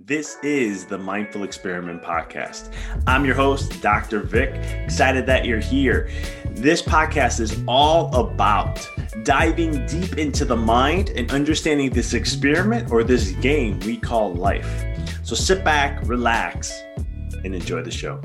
This is the Mindful Experiment Podcast. I'm your host, Dr. Vic. Excited that you're here. This podcast is all about diving deep into the mind and understanding this experiment or this game we call life. So sit back, relax, and enjoy the show.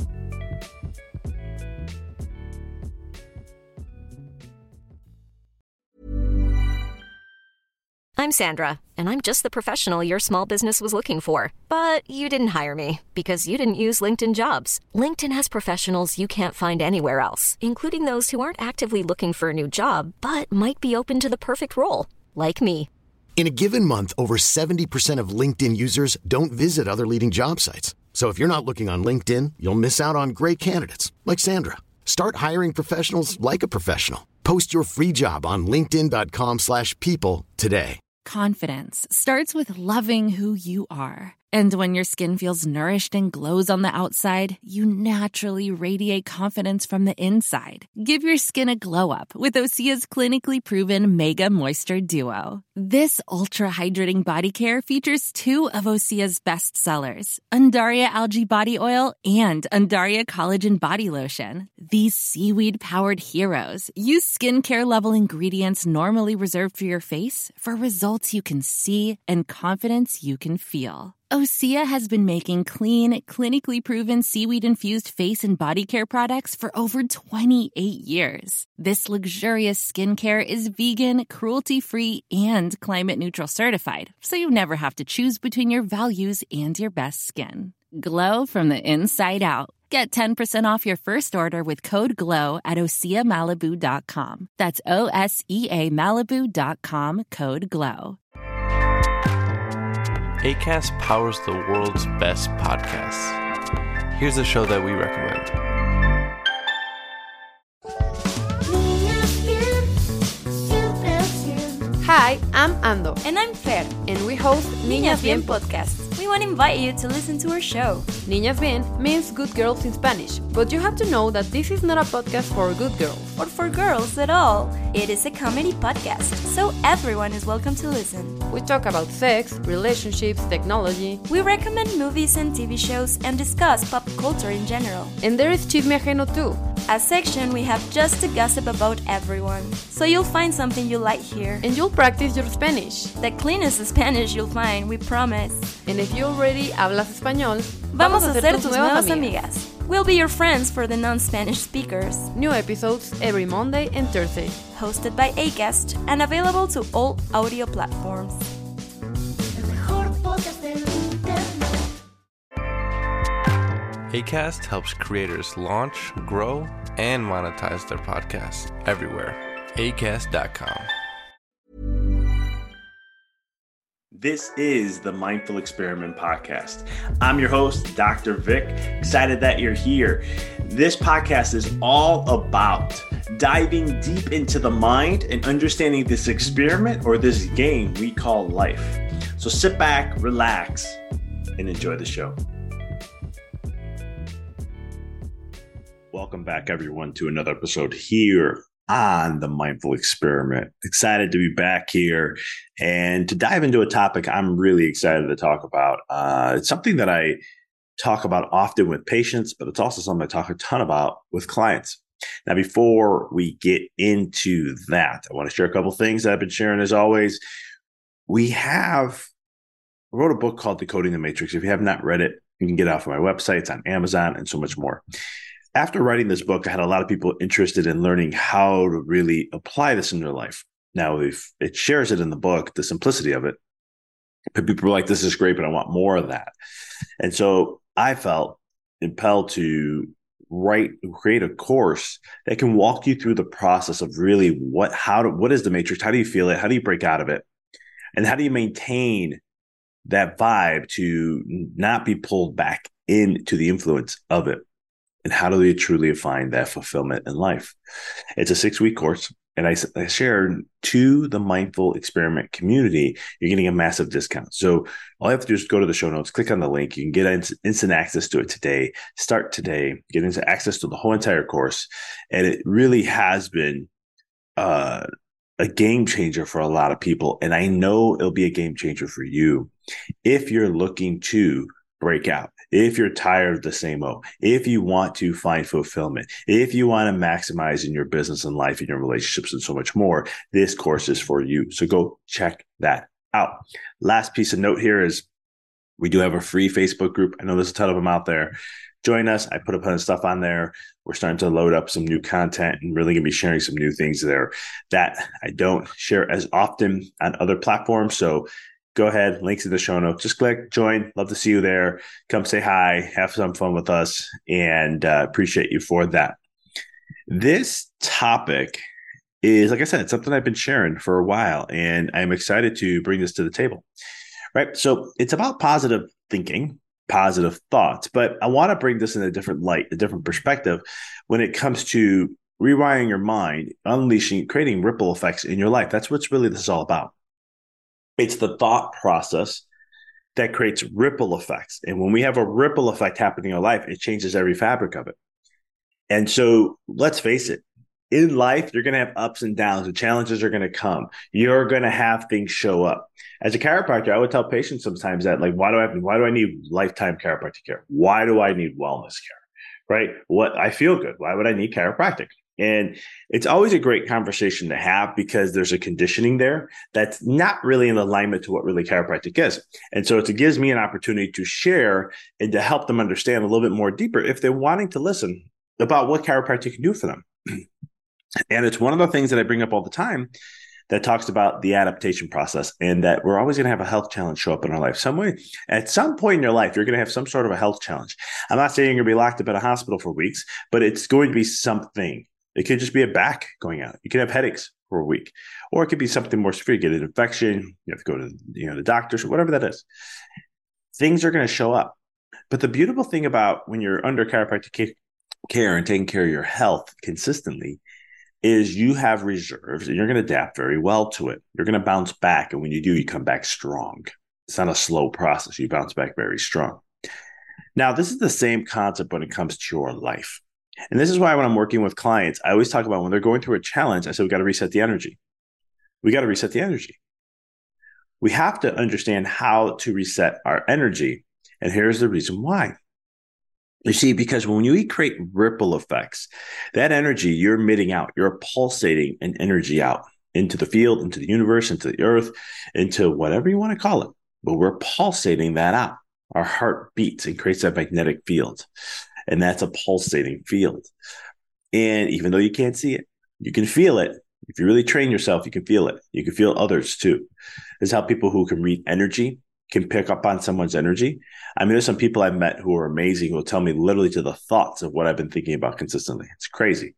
I'm Sandra, and I'm just the professional your small business was looking for. But you didn't hire me because you didn't use LinkedIn Jobs. LinkedIn has professionals you can't find anywhere else, including those who aren't actively looking for a new job, but might be open to the perfect role, like me. In a given month, over 70% of LinkedIn users don't visit other leading job sites. So if you're not looking on LinkedIn, you'll miss out on great candidates like Sandra. Start hiring professionals like a professional. Post your free job on linkedin.com/people today. Confidence starts with loving who you are. And when your skin feels nourished and glows on the outside, you naturally radiate confidence from the inside. Give your skin a glow up with Osea's clinically proven Mega Moisture Duo. This ultra-hydrating body care features two of Osea's best sellers, Undaria Algae Body Oil and Undaria Collagen Body Lotion. These seaweed-powered heroes use skincare-level ingredients normally reserved for your face for results you can see and confidence you can feel. Osea has been making clean, clinically proven seaweed-infused face and body care products for over 28 years. This luxurious skincare is vegan, cruelty-free, and climate-neutral certified, so you never have to choose between your values and your best skin. Glow from the inside out. Get 10% off your first order with code GLOW at OseaMalibu.com. That's OSEAMalibu.com, code GLOW. Acast powers the world's best podcasts. Here's a show that we recommend. Hi, I'm Ando. And I'm Fer. And we host Niñas Bien podcast. We want to invite you to listen to our show. Niñas Bien means good girls in Spanish, but you have to know that this is not a podcast for good girls. Or for girls at all. It is a comedy podcast, so everyone is welcome to listen. We talk about sex, relationships, technology. We recommend movies and TV shows and discuss pop culture in general. And there is Chisme Ajeno too. A section we have just to gossip about everyone. So you'll find something you like here. And you'll practice your Spanish. The cleanest Spanish you'll find, we promise. And if you already hablas español, vamos a ser tus nuevas amigas. We'll be your friends for the non-Spanish speakers. New episodes every Monday and Thursday. Hosted by Acast and available to all audio platforms. Acast helps creators launch, grow, and monetize their podcasts everywhere. Acast.com. This is the Mindful Experiment Podcast. I'm your host, Dr. Vic. Excited that you're here. This podcast is all about diving deep into the mind and understanding this experiment or this game we call life. So sit back, relax, and enjoy the show. Welcome back, everyone, to another episode here on the Mindful Experiment. Excited to be back here and to dive into a topic I'm really excited to talk about. It's something that I talk about often with patients, but it's also something I talk a ton about with clients. Now, before we get into that, I want to share a couple things that I've been sharing as always. I wrote a book called Decoding the Matrix. If you have not read it, you can get it off of my website. It's on Amazon and so much more. After writing this book, I had a lot of people interested in learning how to really apply this in their life. Now, if it shares it in the book, the simplicity of it, but people were like, this is great, but I want more of that. And so I felt impelled to create a course that can walk you through the process of really what is the matrix? How do you feel it? How do you break out of it? And how do you maintain that vibe to not be pulled back into the influence of it? And how do they truly find that fulfillment in life? It's a 6-week course. And I share to the Mindful Experiment community, you're getting a massive discount. So all you have to do is go to the show notes, click on the link. You can get instant access to it today. Start today. Get into access to the whole entire course. And it really has been a game changer for a lot of people. And I know it'll be a game changer for you if you're looking to break out, if you're tired of the same old, if you want to find fulfillment, if you want to maximize in your business and life and your relationships and so much more, this course is for you. So go check that out. Last piece of note here is we do have a free Facebook group. I know there's a ton of them out there. Join us. I put a ton of stuff on there. We're starting to load up some new content and really going to be sharing some new things there that I don't share as often on other platforms. So go ahead, links in the show notes. Just click, join. Love to see you there. Come say hi, have some fun with us, and appreciate you for that. This topic is, like I said, it's something I've been sharing for a while, and I'm excited to bring this to the table. Right? So it's about positive thinking, positive thoughts, but I want to bring this in a different light, a different perspective when it comes to rewiring your mind, unleashing, creating ripple effects in your life. That's what's really this is all about. It's the thought process that creates ripple effects. And when we have a ripple effect happening in our life, it changes every fabric of it. And so let's face it, in life, you're going to have ups and downs. The challenges are going to come. You're going to have things show up. As a chiropractor, I would tell patients sometimes that, like, why do I need lifetime chiropractic care? Why do I need wellness care? Right? I feel good. Why would I need chiropractic? And it's always a great conversation to have because there's a conditioning there that's not really in alignment to what really chiropractic is. And so it gives me an opportunity to share and to help them understand a little bit more deeper if they're wanting to listen about what chiropractic can do for them. And it's one of the things that I bring up all the time that talks about the adaptation process and that we're always going to have a health challenge show up in our life. At some point in your life, you're going to have some sort of a health challenge. I'm not saying you're going to be locked up in a hospital for weeks, but it's going to be something. It could just be a back going out. You could have headaches for a week, or it could be something more severe. You get an infection. You have to go to the doctors or whatever that is. Things are going to show up. But the beautiful thing about when you're under chiropractic care and taking care of your health consistently is you have reserves and you're going to adapt very well to it. You're going to bounce back. And when you do, you come back strong. It's not a slow process. You bounce back very strong. Now, this is the same concept when it comes to your life. And this is why when I'm working with clients, I always talk about when they're going through a challenge, I say, we got to reset the energy. We got to reset the energy. We have to understand how to reset our energy. And here's the reason why. You see, because when you create ripple effects, that energy you're emitting out, you're pulsating an energy out into the field, into the universe, into the earth, into whatever you want to call it. But we're pulsating that out. Our heart beats and creates that magnetic field. And that's a pulsating field. And even though you can't see it, you can feel it. If you really train yourself, you can feel it. You can feel others too. This is how people who can read energy can pick up on someone's energy. I mean, there's some people I've met who are amazing who will tell me literally to the thoughts of what I've been thinking about consistently. It's crazy.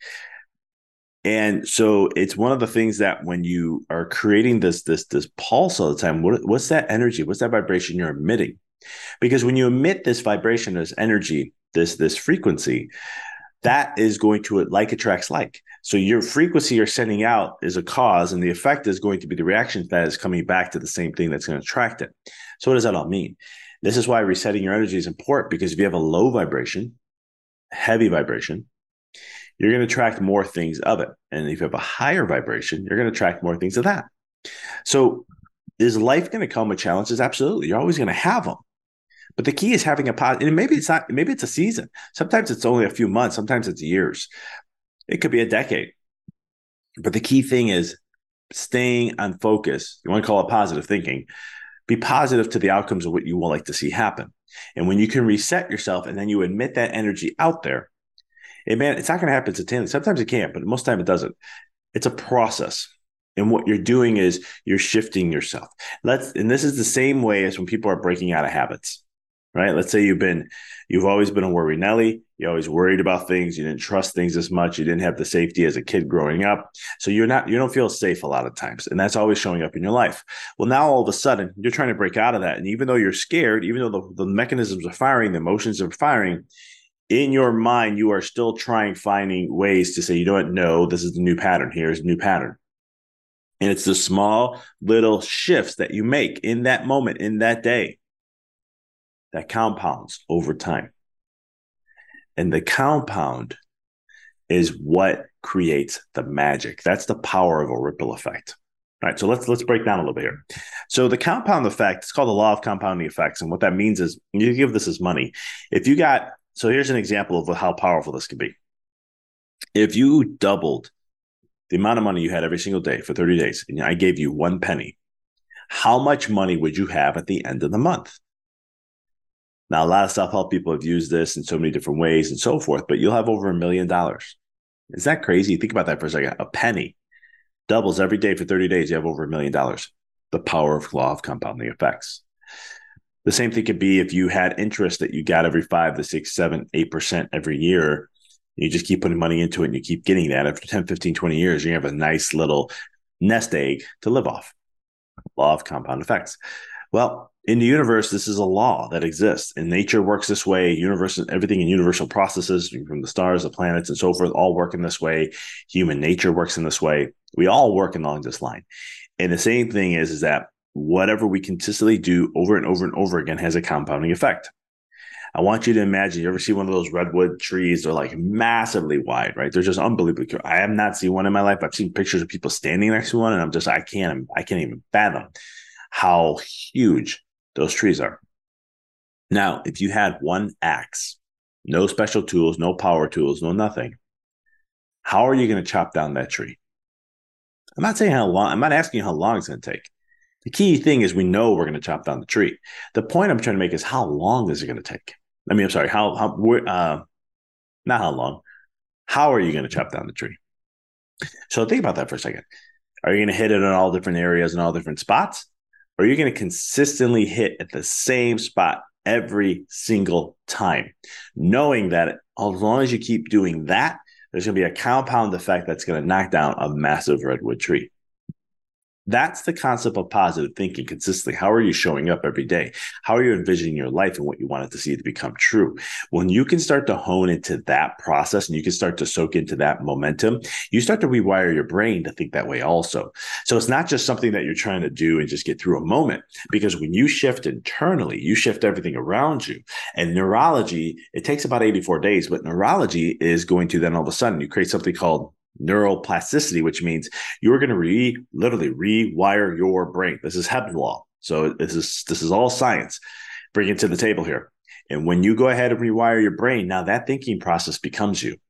And so it's one of the things that when you are creating this pulse all the time, what's that energy? What's that vibration you're emitting? Because when you emit this vibration, this energy, this frequency, that is going to, like attracts like. So your frequency you're sending out is a cause, and the effect is going to be the reaction that is coming back to the same thing that's going to attract it. So what does that all mean? This is why resetting your energy is important, because if you have a low vibration, heavy vibration, you're going to attract more things of it. And if you have a higher vibration, you're going to attract more things of that. So is life going to come with challenges? Absolutely. You're always going to have them. But the key is having a positive, and maybe it's not, maybe it's a season. Sometimes it's only a few months. Sometimes it's years. It could be a decade. But the key thing is staying on focus. You want to call it positive thinking. Be positive to the outcomes of what you would like to see happen. And when you can reset yourself and then you emit that energy out there, it's not going to happen instantaneously. Sometimes it can't, but most of the time it doesn't. It's a process. And what you're doing is you're shifting yourself. And this is the same way as when people are breaking out of habits. Right? Let's say you've always been a worry Nelly. You always worried about things. You didn't trust things as much. You didn't have the safety as a kid growing up. So you don't feel safe a lot of times. And that's always showing up in your life. Well, now all of a sudden you're trying to break out of that. And even though you're scared, even though the mechanisms are firing, the emotions are firing, in your mind, you are still finding ways to say, you don't know, this is the new pattern. Here's a new pattern. And it's the small little shifts that you make in that moment, in that day, that compounds over time. And the compound is what creates the magic. That's the power of a ripple effect. All right, so let's break down a little bit here. So the compound effect, it's called the law of compounding effects. And what that means is you give this as money. So here's an example of how powerful this could be. If you doubled the amount of money you had every single day for 30 days, and I gave you 1 penny, how much money would you have at the end of the month? Now, a lot of self-help people have used this in so many different ways and so forth, but you'll have over $1 million. Is that crazy? Think about that for a second. A penny doubles every day for 30 days. You have over $1 million. The power of law of compounding effects. The same thing could be if you had interest that you got every 5 to 6, 7, 8% every year. You just keep putting money into it and you keep getting that. After 10, 15, 20 years, you have a nice little nest egg to live off. Law of compound effects. Well, in the universe, this is a law that exists, and nature works this way. Everything in universal processes, from the stars, the planets, and so forth, all work in this way. Human nature works in this way. We all work along this line. And the same thing is that whatever we consistently do over and over and over again has a compounding effect. I want you to imagine, you ever see one of those redwood trees? They're like massively wide, right? They're just unbelievably. I have not seen one in my life. I've seen pictures of people standing next to one, and I can't even fathom how huge those trees are. Now, if you had one axe, no special tools, no power tools, no nothing, how are you going to chop down that tree? I'm not saying how long. I'm not asking you how long it's going to take. The key thing is we know we're going to chop down the tree. The point I'm trying to make is how long is it going to take? I'm sorry, not how long. How are you going to chop down the tree? So think about that for a second. Are you going to hit it in all different areas and all different spots? Or are you going to consistently hit at the same spot every single time, knowing that as long as you keep doing that, there's going to be a compound effect that's going to knock down a massive redwood tree? That's the concept of positive thinking consistently. How are you showing up every day? How are you envisioning your life and what you want it to see to become true? When you can start to hone into that process and you can start to soak into that momentum, you start to rewire your brain to think that way also. So it's not just something that you're trying to do and just get through a moment, because when you shift internally, you shift everything around you. And neurology, it takes about 84 days, but neurology is going to then all of a sudden you create something called neuroplasticity, which means you're going to literally rewire your brain. This is Hebb's law. So this is all science. Bring it to the table here. And when you go ahead and rewire your brain, now that thinking process becomes you.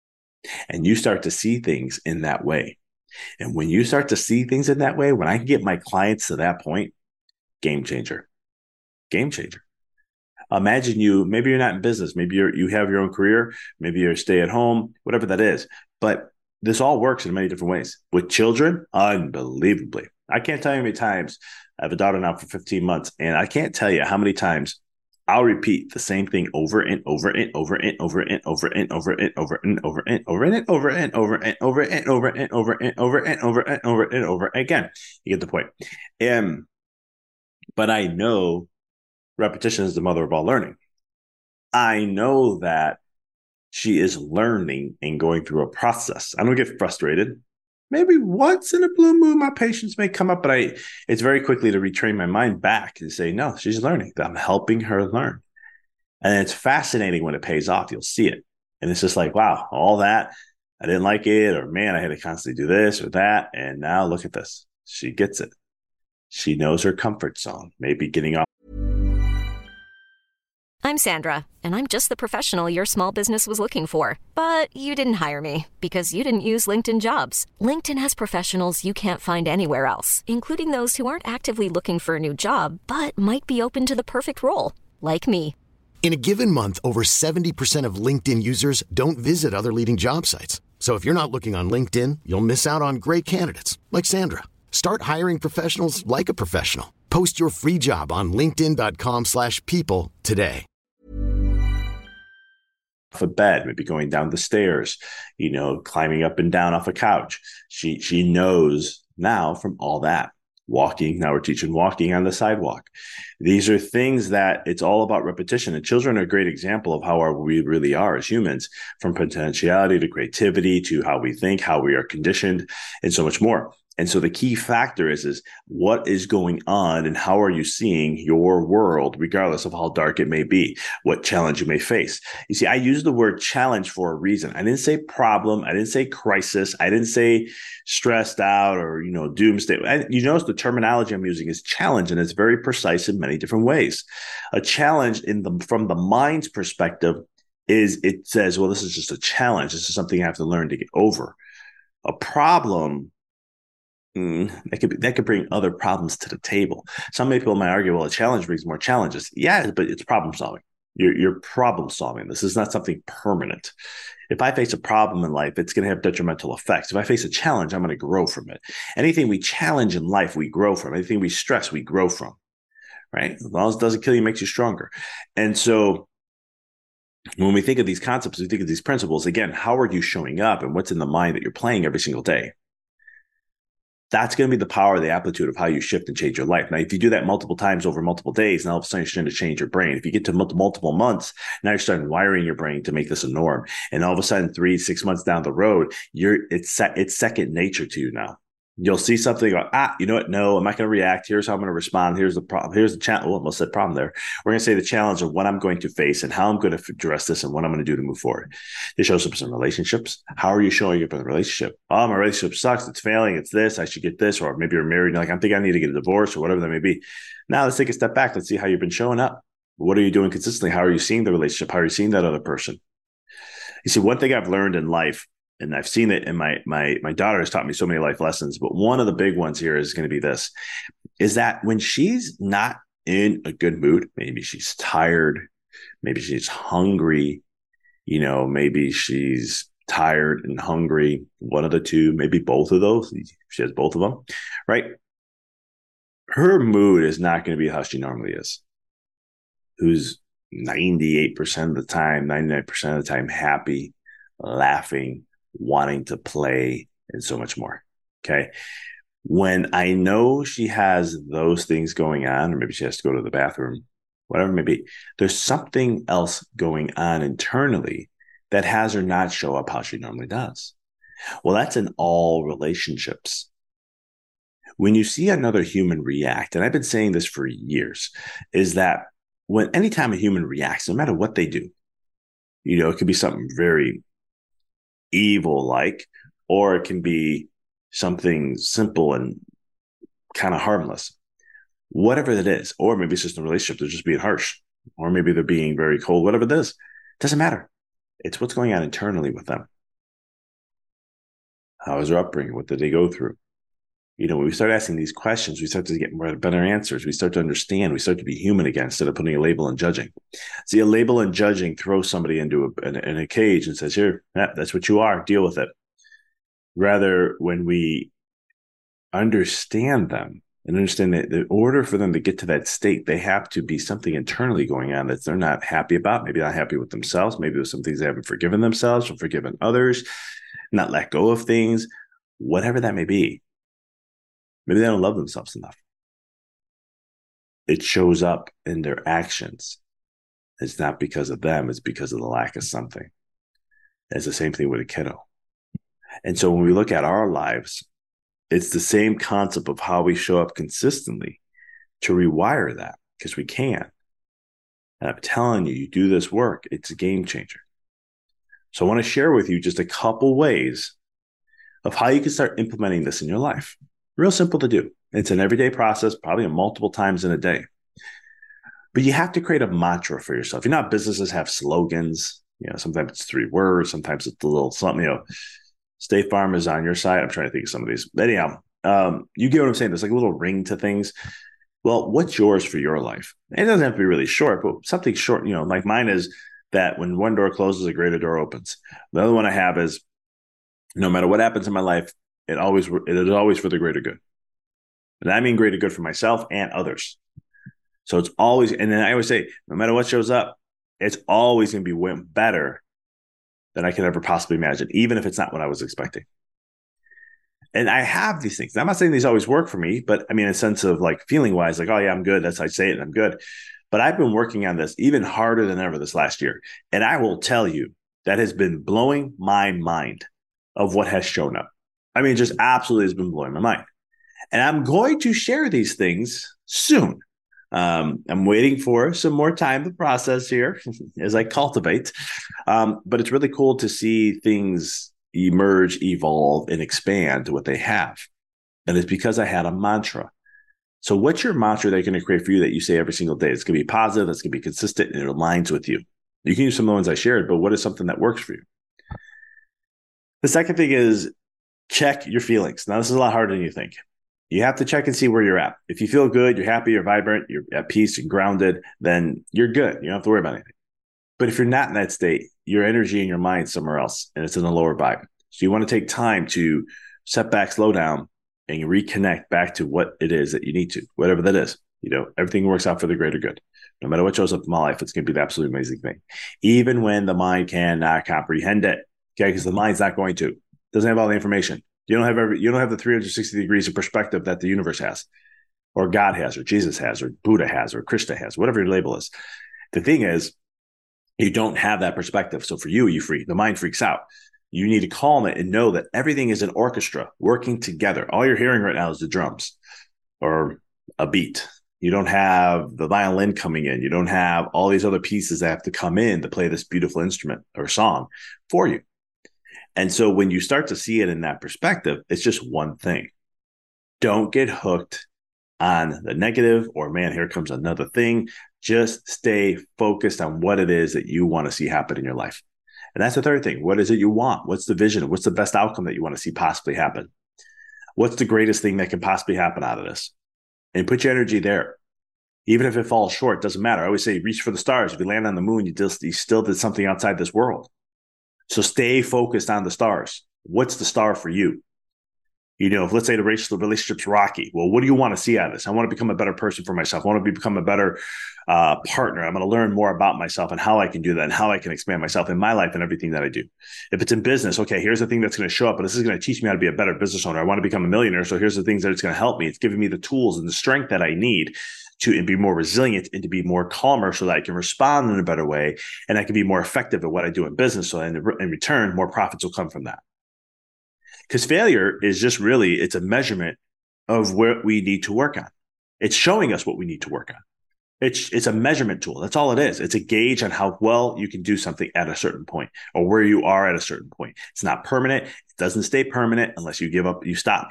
And you start to see things in that way. And when you start to see things in that way, when I can get my clients to that point, game changer. Game changer. Imagine maybe you're not in business. Maybe you have your own career. Maybe you're stay at home, whatever that is. But this all works in many different ways. With children, unbelievably. I can't tell you how many times I have a daughter now for 15 months, and I can't tell you how many times I'll repeat the same thing over and over and over and over and over and over and over and over and over and over and over and over and over and over and over and over and over and over again. You get the point. But I know repetition is the mother of all learning. I know that she is learning and going through a process. I don't get frustrated. Maybe once in a blue moon, my patience may come up, but it's very quickly to retrain my mind back and say, no, she's learning. I'm helping her learn. And it's fascinating when it pays off. You'll see it. And it's just like, wow, all that, I didn't like it, or man, I had to constantly do this or that. And now look at this. She gets it. She knows her comfort zone, maybe getting off. I'm Sandra, and I'm just the professional your small business was looking for. But you didn't hire me because you didn't use LinkedIn Jobs. LinkedIn has professionals you can't find anywhere else, including those who aren't actively looking for a new job, but might be open to the perfect role, like me. In a given month, over 70% of LinkedIn users don't visit other leading job sites. So if you're not looking on LinkedIn, you'll miss out on great candidates like Sandra. Start hiring professionals like a professional. Post your free job on linkedin.com/people today. Off a bed, maybe going down the stairs, climbing up and down off a couch. She knows now from all that. Walking, now we're teaching walking on the sidewalk. These are things that it's all about repetition. And children are a great example of how we really are as humans, from potentiality to creativity to how we think, how we are conditioned, and so much more. And so the key factor is what is going on and how are you seeing your world, regardless of how dark it may be, what challenge you may face. You see, I use the word challenge for a reason. I didn't say problem. I didn't say crisis. I didn't say stressed out or, doomsday. You notice the terminology I'm using is challenge, and it's very precise in many different ways. A challenge from the mind's perspective is it says, well, this is just a challenge. This is something I have to learn to get over. A problem, that could bring other problems to the table. Some people might argue, well, a challenge brings more challenges. Yeah, but it's problem solving. You're problem solving. This is not something permanent. If I face a problem in life, it's going to have detrimental effects. If I face a challenge, I'm going to grow from it. Anything we challenge in life, we grow from. Anything we stress, we grow from. Right? As long as it doesn't kill you, it makes you stronger. And so when we think of these concepts, we think of these principles, again, how are you showing up and what's in the mind that you're playing every single day? That's going to be the power, the amplitude of how you shift and change your life. Now, if you do that multiple times over multiple days, now all of a sudden you're starting to change your brain. If you get to multiple months, now you're starting wiring your brain to make this a norm. And all of a sudden, 3-6 months down the road, it's second nature to you now. You'll see something, go, you know what? No, I'm not going to react. Here's how I'm going to respond. Here's the problem. Here's the challenge. Well, almost said problem there. We're going to say the challenge of what I'm going to face and how I'm going to address this and what I'm going to do to move forward. This shows up in relationships. How are you showing up in a relationship? Oh, my relationship sucks. It's failing. It's this. I should get this. Or maybe you're married and you're like, I think I need to get a divorce or whatever that may be. Now let's take a step back. Let's see how you've been showing up. What are you doing consistently? How are you seeing the relationship? How are you seeing that other person? You see, one thing I've learned in life, and I've seen it, and my daughter has taught me so many life lessons, but one of the big ones here is going to be this, is that when she's not in a good mood, maybe she's tired, maybe she's hungry, maybe she's tired and hungry, one of the two, maybe both of those. She has both of them, right? Her mood is not going to be how she normally is. Who's 98% of the time, 99% of the time happy, laughing, wanting to play, and so much more. Okay. When I know she has those things going on, or maybe she has to go to the bathroom, whatever it may be, there's something else going on internally that has her not show up how she normally does. Well, that's in all relationships. When you see another human react, and I've been saying this for years, is that anytime a human reacts, no matter what they do, it could be something very evil like, or it can be something simple and kind of harmless, whatever it is. Or maybe it's just a relationship, they're just being harsh, or maybe they're being very cold, whatever it is, doesn't matter. It's what's going on internally with them. How is their upbringing? What did they go through? When we start asking these questions, we start to get better answers. We start to understand. We start to be human again instead of putting a label and judging. See, a label and judging throws somebody into a cage and says, here, that's what you are. Deal with it. Rather, when we understand them and understand that in order for them to get to that state, they have to be something internally going on that they're not happy about, maybe not happy with themselves. Maybe there's some things they haven't forgiven themselves or forgiven others, not let go of things, whatever that may be. Maybe they don't love themselves enough. It shows up in their actions. It's not because of them. It's because of the lack of something. It's the same thing with a kiddo. And so when we look at our lives, it's the same concept of how we show up consistently to rewire that, because we can. And I'm telling you, you do this work, it's a game changer. So I want to share with you just a couple ways of how you can start implementing this in your life. Real simple to do. It's an everyday process, probably multiple times in a day. But you have to create a mantra for yourself. Businesses have slogans. Sometimes it's 3 words. Sometimes it's a little something, State Farm is on your side. I'm trying to think of some of these. But anyhow, you get what I'm saying. There's like a little ring to things. Well, what's yours for your life? It doesn't have to be really short, but something short, like mine is that when one door closes, a greater door opens. The other one I have is no matter what happens in my life, it is always for the greater good. And I mean greater good for myself and others. So it's always, and then I always say, no matter what shows up, it's always going to be better than I could ever possibly imagine, even if it's not what I was expecting. And I have these things. I'm not saying these always work for me, but I mean, in a sense of like feeling wise, like, oh yeah, I'm good. That's how I say it and I'm good. But I've been working on this even harder than ever this last year. And I will tell you, that has been blowing my mind of what has shown up. I mean, just absolutely has been blowing my mind. And I'm going to share these things soon. I'm waiting for some more time to process here as I cultivate. But it's really cool to see things emerge, evolve, and expand what they have. And it's because I had a mantra. So what's your mantra that you're going to create for you that you say every single day? It's going to be positive, it's going to be consistent, and it aligns with you. You can use some of the ones I shared, but what is something that works for you? The second thing is check your feelings. Now, this is a lot harder than you think. You have to check and see where you're at. If you feel good, you're happy, you're vibrant, you're at peace, you're grounded, then you're good. You don't have to worry about anything. But if you're not in that state, your energy and your mind somewhere else, and it's in a lower vibe. So you want to take time to set back, slow down, and reconnect back to what it is that you need to, whatever that is. Everything works out for the greater good. No matter what shows up in my life, it's going to be the absolute amazing thing. Even when the mind cannot comprehend it, okay, because the mind's not going to. It doesn't have all the information. You don't have the 360 degrees of perspective that the universe has, or God has, or Jesus has, or Buddha has, or Krishna has, whatever your label is. The thing is, you don't have that perspective. So for you, the mind freaks out. You need to calm it and know that everything is an orchestra working together. All you're hearing right now is the drums or a beat. You don't have the violin coming in. You don't have all these other pieces that have to come in to play this beautiful instrument or song for you. And so when you start to see it in that perspective, it's just one thing. Don't get hooked on the negative or, man, here comes another thing. Just stay focused on what it is that you want to see happen in your life. And that's the third thing. What is it you want? What's the vision? What's the best outcome that you want to see possibly happen? What's the greatest thing that can possibly happen out of this? And put your energy there. Even if it falls short, it doesn't matter. I always say, reach for the stars. If you land on the moon, you still did something outside this world. So stay focused on the stars. What's the star for you? If let's say the relationship's rocky. Well, what do you want to see out of this? I want to become a better person for myself. I want to become a better partner. I'm going to learn more about myself and how I can do that and how I can expand myself in my life and everything that I do. If it's in business, okay, here's the thing that's going to show up, but this is going to teach me how to be a better business owner. I want to become a millionaire. So here's the things that it's going to help me. It's giving me the tools and the strength that I need to be more resilient and to be more calmer so that I can respond in a better way and I can be more effective at what I do in business. So in return, more profits will come from that. Because failure is just it's a measurement of what we need to work on. It's showing us what we need to work on. It's a measurement tool. That's all it is. It's a gauge on how well you can do something at a certain point or where you are at a certain point. It's not permanent. It doesn't stay permanent unless you give up, you stop.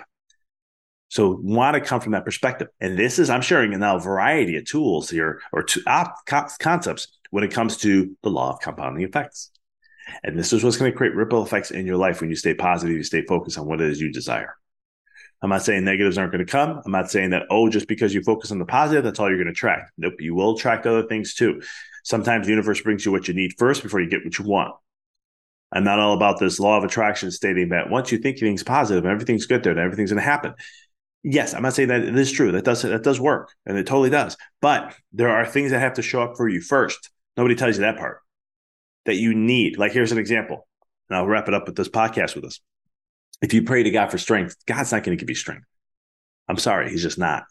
So want to come from that perspective. And I'm sharing now a variety of tools here or concepts when it comes to the law of compounding effects. And this is what's going to create ripple effects in your life when you stay positive, you stay focused on what it is you desire. I'm not saying negatives aren't going to come. I'm not saying that, just because you focus on the positive, that's all you're going to attract. Nope, you will attract other things too. Sometimes the universe brings you what you need first before you get what you want. I'm not all about this law of attraction stating that once you think things positive and everything's good there, then everything's going to happen. Yes, I'm not saying that it is true. That does work, and it totally does. But there are things that have to show up for you first. Nobody tells you that part. That you need. Like, here's an example. And I'll wrap it up with this podcast with us. If you pray to God for strength, God's not going to give you strength. I'm sorry, he's just not.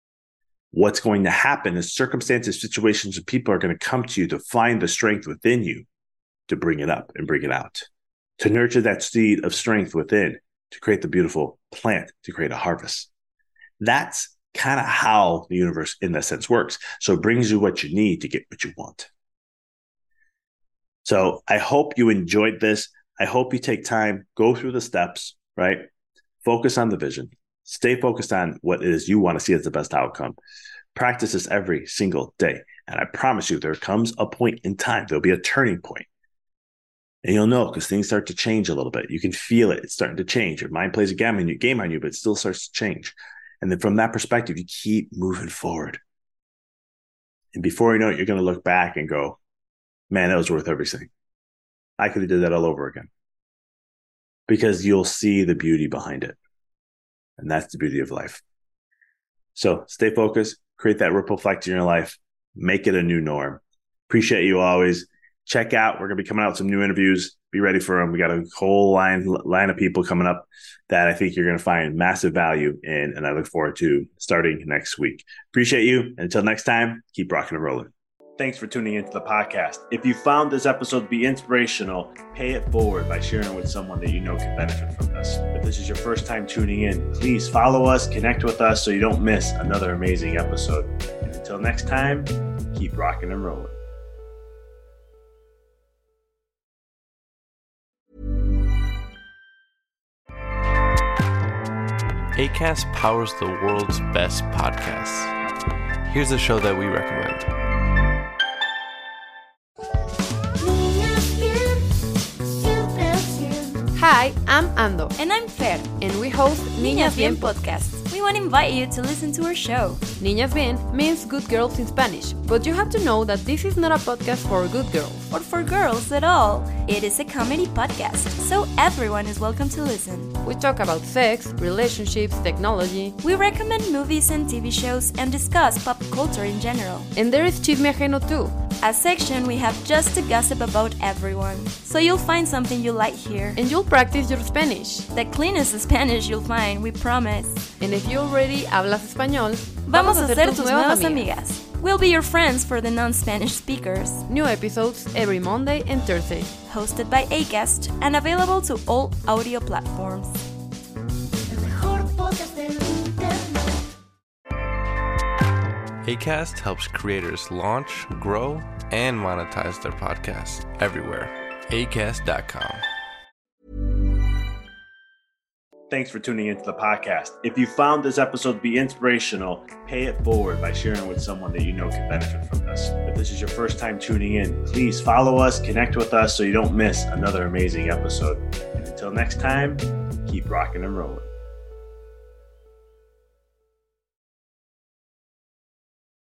What's going to happen is circumstances, situations, and people are going to come to you to find the strength within you to bring it up and bring it out, to nurture that seed of strength within, to create the beautiful plant, to create a harvest. That's kind of how the universe, in that sense, works. So it brings you what you need to get what you want. So I hope you enjoyed this. I hope you take time, go through the steps, right? Focus on the vision. Stay focused on what it is you want to see as the best outcome. Practice this every single day. And I promise you, there comes a point in time. There'll be a turning point. And you'll know because things start to change a little bit. You can feel it. It's starting to change. Your mind plays a game on you, but it still starts to change. And then from that perspective, you keep moving forward. And before you know it, you're going to look back and go, man, that was worth everything. I could have did that all over again. Because you'll see the beauty behind it. And that's the beauty of life. So stay focused, create that ripple effect in your life, make it a new norm. Appreciate you always. Check out, we're going to be coming out with some new interviews. Be ready for them. We got a whole line of people coming up that I think you're going to find massive value in. And I look forward to starting next week. Appreciate you. And until next time, keep rocking and rolling. Thanks for tuning into the podcast. If you found this episode to be inspirational, pay it forward by sharing with someone that you know can benefit from this. If this is your first time tuning in, please follow us, connect with us so you don't miss another amazing episode. And until next time, keep rocking and rolling. Acast powers the world's best podcasts. Here's a show that we recommend. Hi, I'm Ando, And I'm Fer. and we host Niñas Bien Podcast. We want to invite you to listen to our show. Niñas Bien means good girls in Spanish, but you have to know that this is not a podcast for good girls. Or for girls at all. It is a comedy podcast, so everyone is welcome to listen. We talk about sex, relationships, technology, We recommend movies and TV shows and discuss pop culture in general. and there is Chisme Ajeno too. A section we have just to gossip about everyone. So you'll find something you like here. And you'll practice your Spanish. The cleanest Spanish you'll find, we promise. And if you already hablas español, Vamos a ser tus nuevas amigas. We'll be your friends for the non-Spanish speakers. New episodes every Monday and Thursday. Hosted by Acast and available to all audio platforms. Acast helps creators launch, grow, and monetize their podcasts everywhere. Acast.com. Thanks for tuning into the podcast. If you found this episode to be inspirational, pay it forward by sharing with someone that you know can benefit from this. If this is your first time tuning in, please follow us, connect with us so you don't miss another amazing episode. And until next time, keep rocking and rolling.